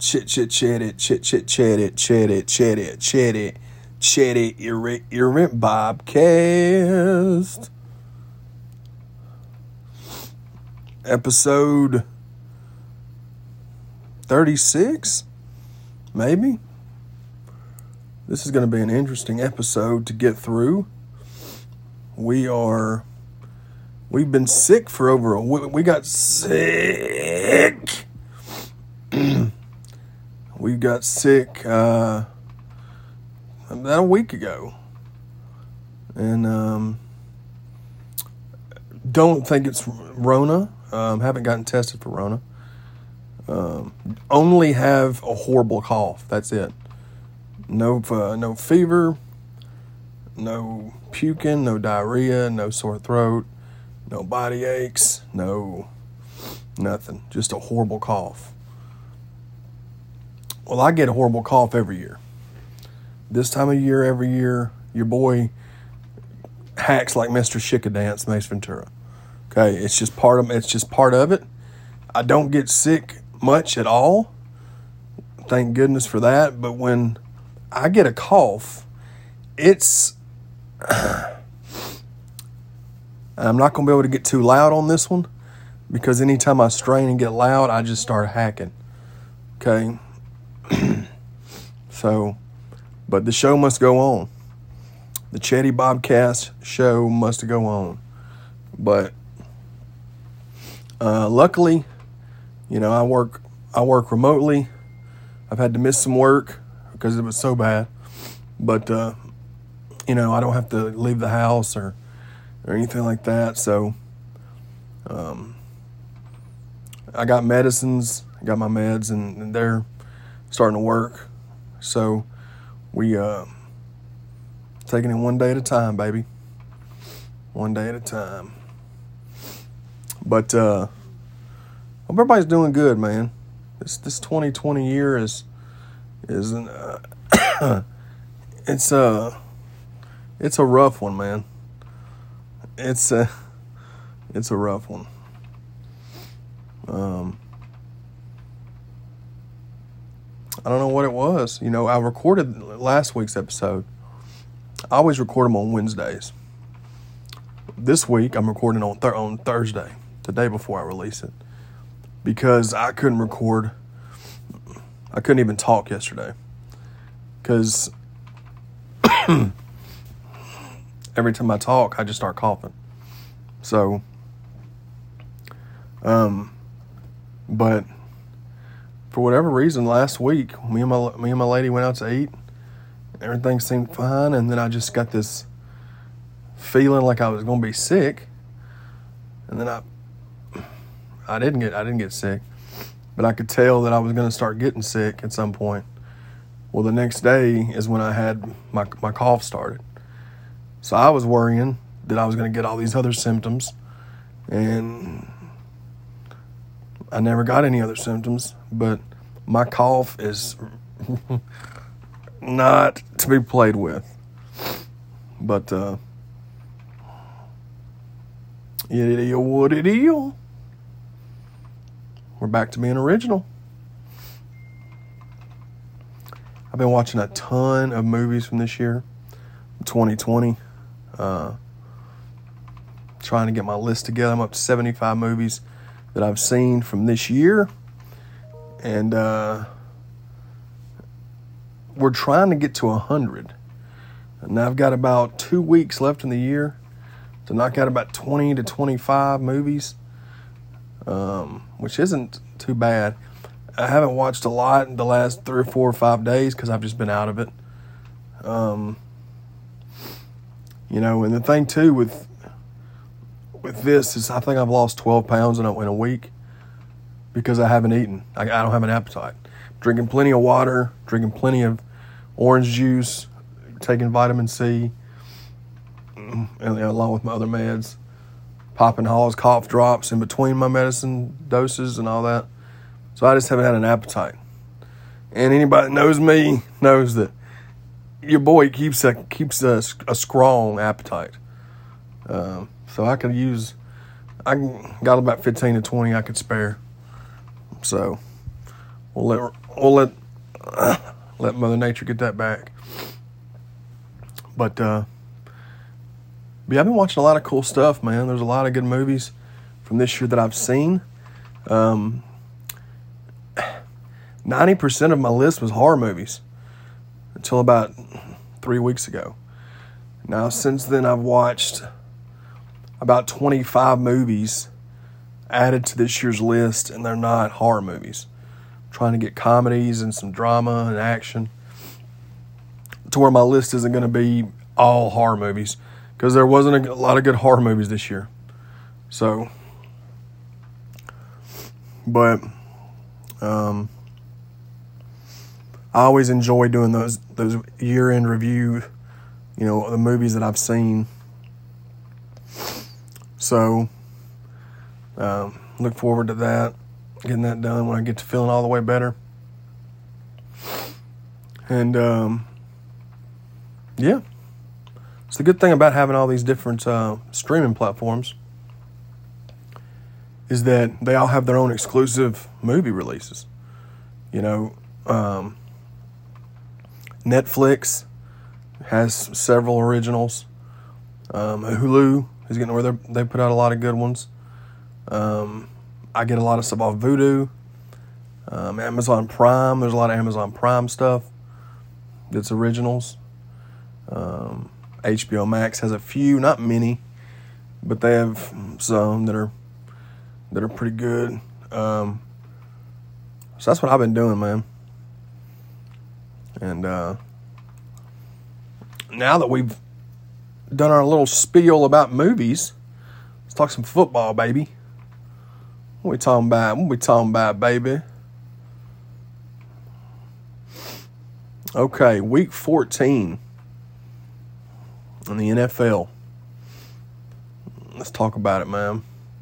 Irrent Bobcast. Episode 36, maybe. This is going to be an interesting episode to get through. We've been sick for over a week. We got sick. We got sick about a week ago. And don't think it's Rona. Haven't gotten tested for Rona. Only have a horrible cough. That's it. No fever, no puking, no diarrhea, no sore throat, no body aches, no nothing. Just a horrible cough. Well, I get a horrible cough every year. This time of year, every year, your boy hacks like Mr. Shikadance, Mace Ventura. Okay, it's just part of it. I don't get sick much at all. Thank goodness for that. But when I get a cough, I'm not going to be able to get too loud on this one because anytime I strain and get loud, I just start hacking. Okay? But the show must go on. The Chetty Bobcast show must go on. But luckily, I work remotely. I've had to miss some work because it was so bad. But, I don't have to leave the house or anything like that. So, I got medicines. I got my meds, and they're starting to work. So, we taking it one day at a time, baby. One day at a time. But hope everybody's doing good, man. This 2020 year is it's a rough one, man. It's a rough one. I don't know what it was. I recorded last week's episode. I always record them on Wednesdays. This week I'm recording on Thursday, the day before I release it, because I couldn't record. I couldn't even talk yesterday because every time I talk, I just start coughing. So, but for whatever reason, last week, me and my lady went out to eat. Everything seemed fine, and then I just got this feeling like I was going to be sick. And then I didn't get sick, but I could tell that I was going to start getting sick at some point. Well, the next day is when I had my cough started. So I was worrying that I was going to get all these other symptoms, and I never got any other symptoms, but my cough is not to be played with. But it is what it is. We're back to being original. I've been watching a ton of movies from this year, 2020. Trying to get my list together. I'm up to 75 movies that I've seen from this year. And we're trying to get to 100. And I've got about 2 weeks left in the year to knock out about 20 to 25 movies, which isn't too bad. I haven't watched a lot in the last 3 or 4 or 5 days because I've just been out of it. And the thing too with this is I think I've lost 12 pounds in a week because I haven't eaten. I don't have an appetite. Drinking plenty of water, drinking plenty of orange juice, taking vitamin C, and along with my other meds, popping Hall's cough drops in between my medicine doses and all that. So I just haven't had an appetite. And anybody that knows me knows that your boy keeps a strong appetite. So I got about 15 to 20 I could spare. So we'll let Mother Nature get that back. But yeah, I've been watching a lot of cool stuff, man. There's a lot of good movies from this year that I've seen. 90% of my list was horror movies until about 3 weeks ago. Now, since then, I've watched about 25 movies added to this year's list, and they're not horror movies. I'm trying to get comedies and some drama and action to where my list isn't going to be all horror movies, because there wasn't a lot of good horror movies this year. So, but I always enjoy doing those year-end review, the movies that I've seen. So, look forward to that, getting that done when I get to feeling all the way better. And, yeah. It's the good thing about having all these different streaming platforms is that they all have their own exclusive movie releases. Netflix has several originals. Hulu is getting where they put out a lot of good ones. I get a lot of stuff off Vudu. Amazon Prime, there's a lot of Amazon Prime stuff that's originals. HBO Max has a few, not many, but they have some that are pretty good. So that's what I've been doing, man. And now that we've done our little spiel about movies, let's talk some football, baby. What we talking about, baby? Okay, week 14 in the NFL. Let's talk about it, man.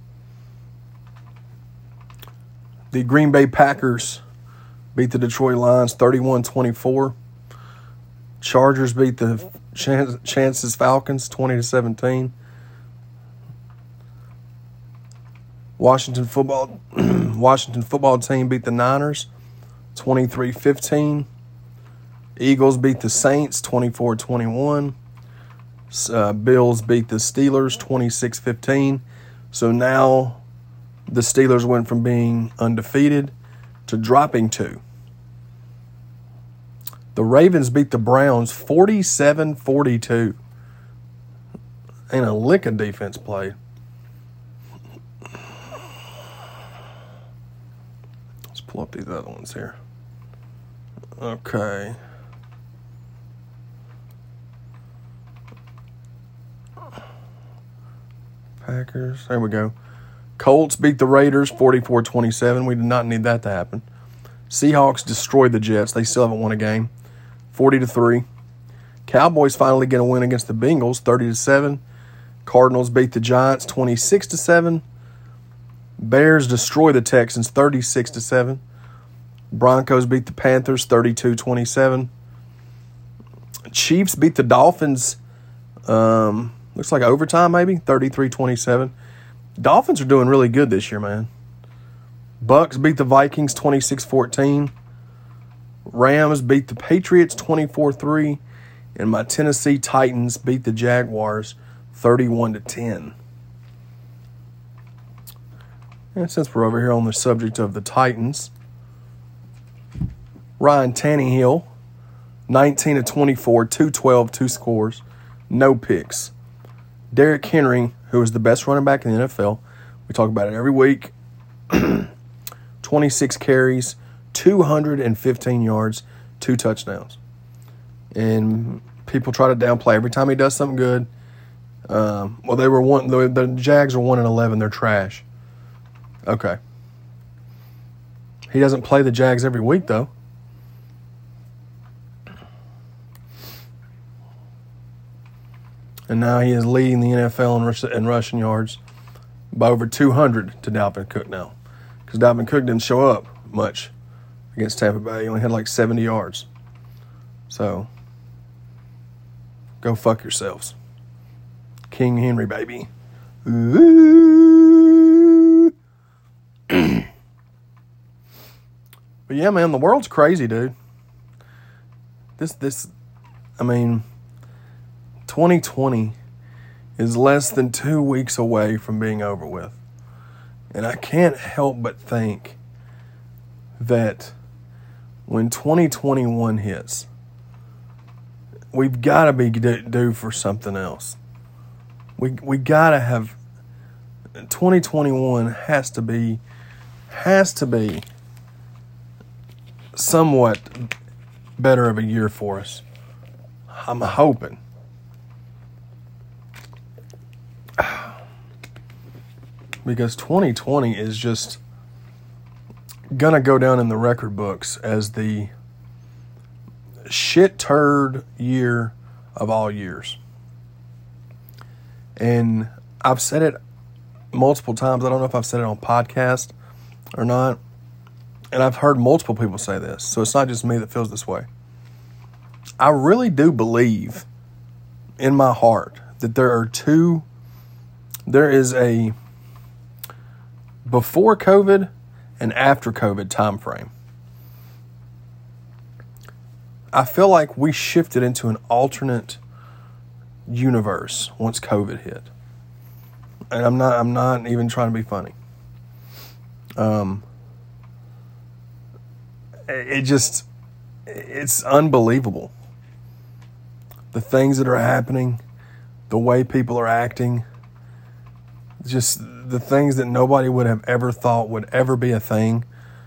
The Green Bay Packers beat the Detroit Lions 31-24. Chargers beat the Chances Falcons 20-17. Washington football team beat the Niners 23-15. Eagles beat the Saints 24-21. Bills beat the Steelers 26-15. So now the Steelers went from being undefeated to dropping 2. The Ravens beat the Browns 47-42. Ain't a lick of defense played. Let's pull up these other ones here. Okay. Packers. There we go. Colts beat the Raiders 44-27. We did not need that to happen. Seahawks destroyed the Jets. They still haven't won a game. 40-3. Cowboys finally get a win against the Bengals 30-7. Cardinals beat the Giants 26-7. Bears destroy the Texans 36-7. Broncos beat the Panthers 32-27. Chiefs beat the Dolphins. Looks like overtime, maybe 33-27. Dolphins are doing really good this year, man. Bucks beat the Vikings 26-14. Rams beat the Patriots 24-3. And my Tennessee Titans beat the Jaguars 31-10. And since we're over here on the subject of the Titans, Ryan Tannehill, 19-24, 212, 2 scores, no picks. Derrick Henry, who is the best running back in the NFL, we talk about it every week, 26 carries, 215 yards, 2 touchdowns. And people try to downplay every time he does something good. The Jags are 1-11. They're trash. Okay. He doesn't play the Jags every week, though. And now he is leading the NFL in rushing yards by over 200 to Dalvin Cook now. Because Dalvin Cook didn't show up much against Tampa Bay. He only had like 70 yards. So, go fuck yourselves. King Henry, baby. Ooh. But yeah, man, the world's crazy, dude. I mean, 2020 is less than 2 weeks away from being over with. And I can't help but think that when 2021 hits, we've got to be due for something else. We got to have 2021 has to be somewhat better of a year for us. I'm hoping. Because 2020 is just gonna go down in the record books as the shit turd year of all years. And I've said it multiple times. I don't know if I've said it on podcast or not. And I've heard multiple people say this. So it's not just me that feels this way. I really do believe in my heart that there is a before COVID and after COVID time frame. I feel like we shifted into an alternate universe once COVID hit. And I'm not even trying to be funny. It's unbelievable. The things that are happening, the way people are acting, just the things that nobody would have ever thought would ever be a thing.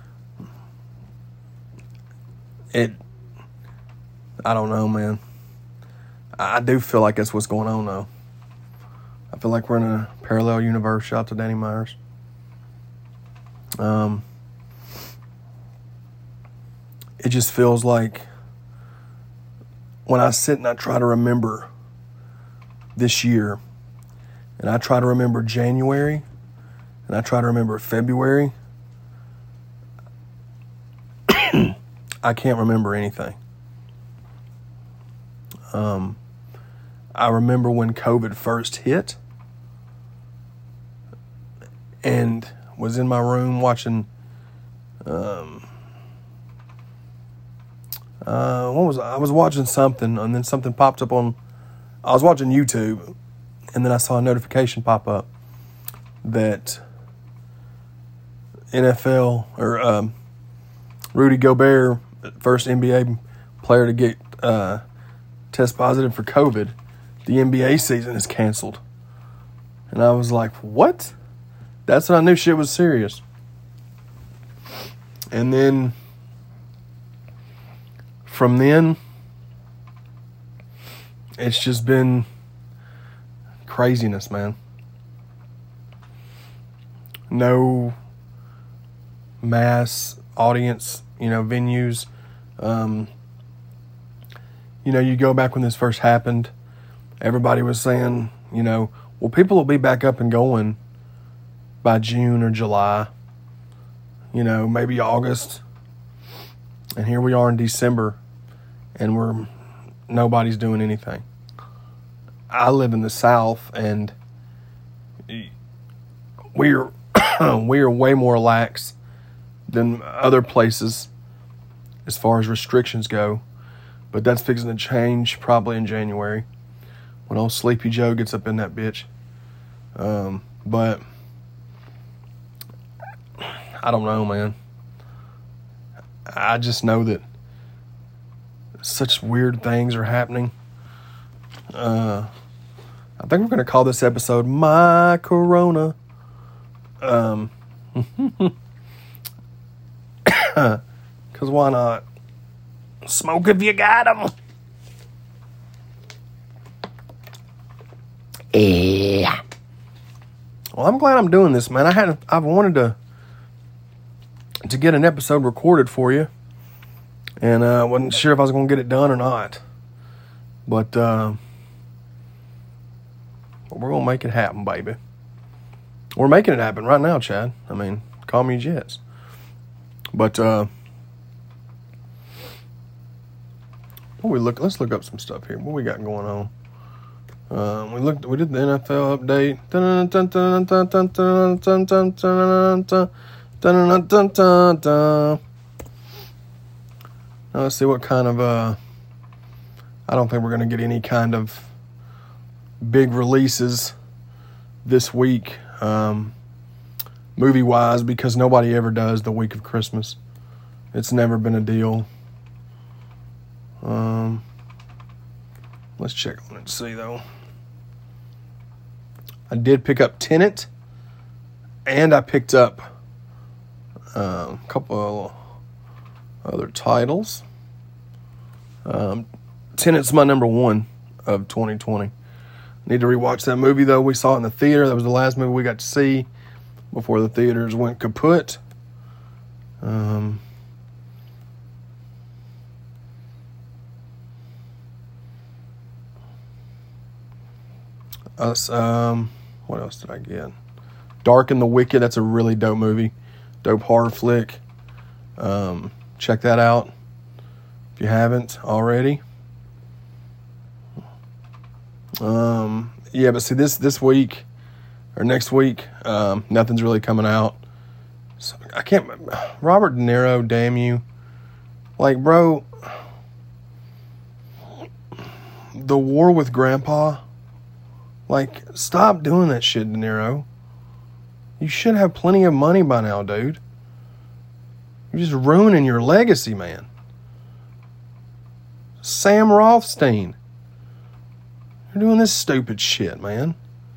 I don't know, man. I do feel like that's what's going on, though. I feel like we're in a parallel universe. Shout out to Danny Myers. It just feels like when I sit and I try to remember this year, and I try to remember January, and I try to remember February, I can't remember anything. I remember when COVID first hit and was in my room watching, I was watching something, and then something popped up I was watching YouTube, and then I saw a notification pop up that NFL or Rudy Gobert, first NBA player to get test positive for COVID, the NBA season is canceled. And I was like, what? That's when I knew shit was serious. And then from then, it's just been craziness, man. No mass audience, venues. You go back when this first happened, everybody was saying, well, people will be back up and going by June or July, maybe August. And here we are in December, and nobody's doing anything. I live in the South, and we are way more lax than other places as far as restrictions go. But that's fixing to change probably in January when old Sleepy Joe gets up in that bitch. But I don't know, man. I just know that such weird things are happening. I think we're going to call this episode My Corona. Because why not? Smoke if you got 'em. Yeah. Well, I'm glad I'm doing this, man. I've wanted to get an episode recorded for you, and I wasn't sure if I was going to get it done or not. But we're going to make it happen, baby. We're making it happen right now, Chad. I mean, call me Jets. But let's look up some stuff here. What we got going on? We did the NFL update. Now let's see what kind of, I don't think we're going to get any kind of big releases this week, movie-wise, because nobody ever does the week of Christmas. It's never been a deal. Let's check on it and see, though. I did pick up Tenet, and I picked up a couple other titles. Tenet's my number one of 2020. Need to rewatch that movie, though. We saw it in the theater. That was the last movie we got to see before the theaters went kaput. What else did I get? Dark and the Wicked. That's a really dope movie. Dope horror flick. Check that out if you haven't already. Yeah, but see, this week or next week, nothing's really coming out. So I can't. Robert De Niro, damn you! Like, bro, The War with Grandpa. Like, stop doing that shit, De Niro. You should have plenty of money by now, dude. You're just ruining your legacy, man. Sam Rothstein. You're doing this stupid shit, man.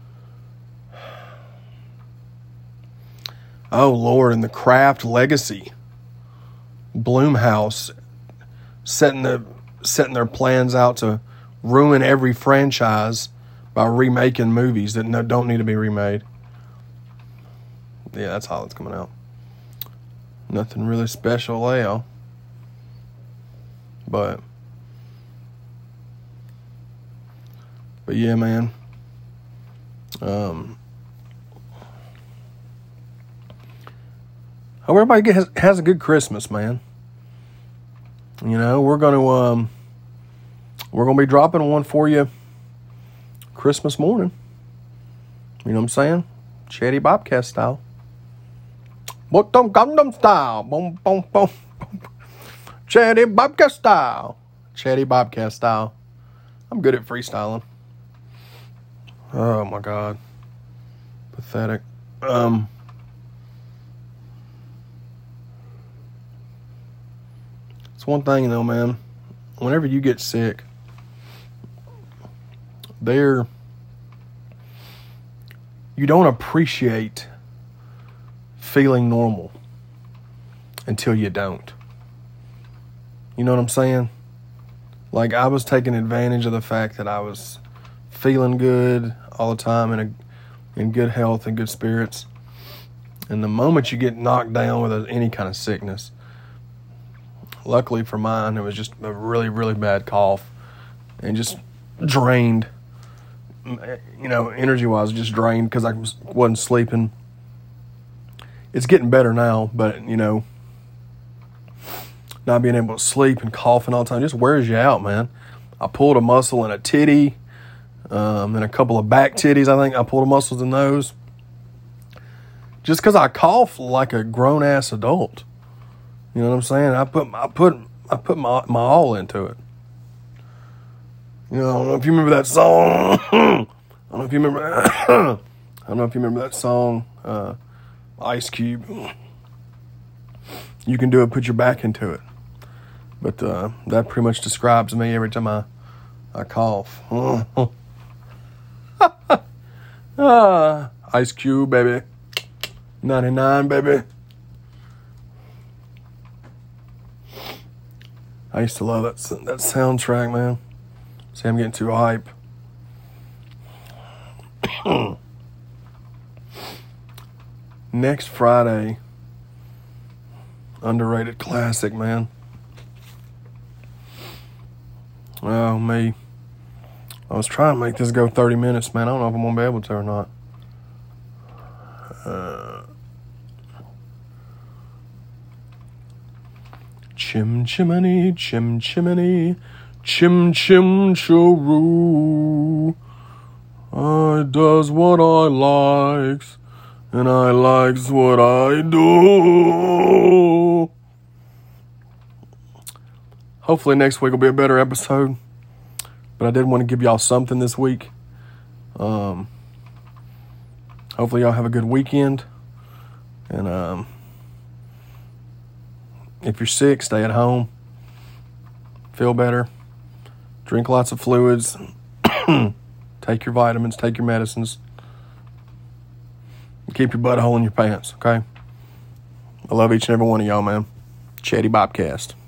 Oh, Lord, and The Craft Legacy. Blumhouse setting their plans out to ruin every franchise by remaking movies that don't need to be remade. Yeah, that's how it's coming out. Nothing really special there. But yeah, man. Hope everybody has a good Christmas, man. You know, we're gonna be dropping one for you Christmas morning. You know what I'm saying? Chatty Bobcat style. But don't Gundam style. Boom, boom, boom. Chatty Bobcat style. Chatty Bobcat style. I'm good at freestyling. Oh my God. Pathetic. It's one thing though, man. Whenever you get sick, you don't appreciate feeling normal until you don't. You know what I'm saying? Like, I was taking advantage of the fact that I was feeling good all the time and in good health and good spirits. And the moment you get knocked down with any kind of sickness, luckily for mine, it was just a really, really bad cough and just drained. You know, energy-wise, just drained because I wasn't sleeping. It's getting better now, but, you know, not being able to sleep and coughing all the time just wears you out, man. I pulled a muscle in a titty, and a couple of back titties. I think I pulled muscles in those. Just because I cough like a grown-ass adult. You know what I'm saying? I put my all into it. You know, I don't know if you remember that song. I don't know if you remember that song, Ice Cube. You can do it, put your back into it. But that pretty much describes me every time I cough. Ice Cube, baby. 99, baby. I used to love that soundtrack, man. See, I'm getting too hype. Next Friday, underrated classic, man. Oh, me. I was trying to make this go 30 minutes, man. I don't know if I'm going to be able to or not. Chim chimney, chim chimney, chim chim choroo. I does what I likes, and I likes what I do. Hopefully next week will be a better episode. But I did want to give y'all something this week. Hopefully y'all have a good weekend. And if you're sick, stay at home. Feel better. Drink lots of fluids. Take your vitamins. Take your medicines. Keep your butthole in your pants, okay? I love each and every one of y'all, man. Chatty Bobcast.